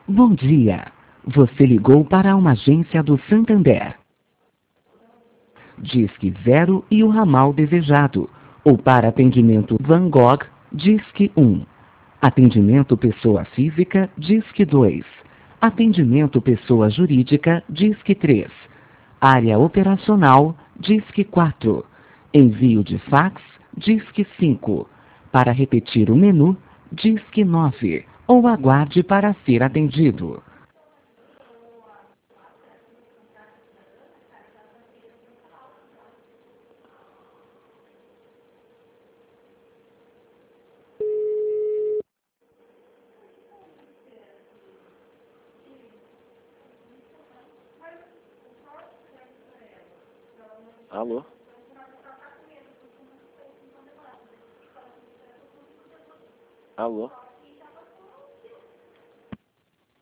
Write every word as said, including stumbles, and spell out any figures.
Bom dia. Você ligou para uma agência do Santander. Disque zero e o ramal desejado. Ou para atendimento Van Gogh, Disque um. Atendimento pessoa física, Disque dois. Atendimento pessoa jurídica, Disque três. Área operacional, Disque quatro. Envio de fax, Disque cinco. Para repetir o menu, Disque nove. Ou aguarde para ser atendido. Alô? Alô?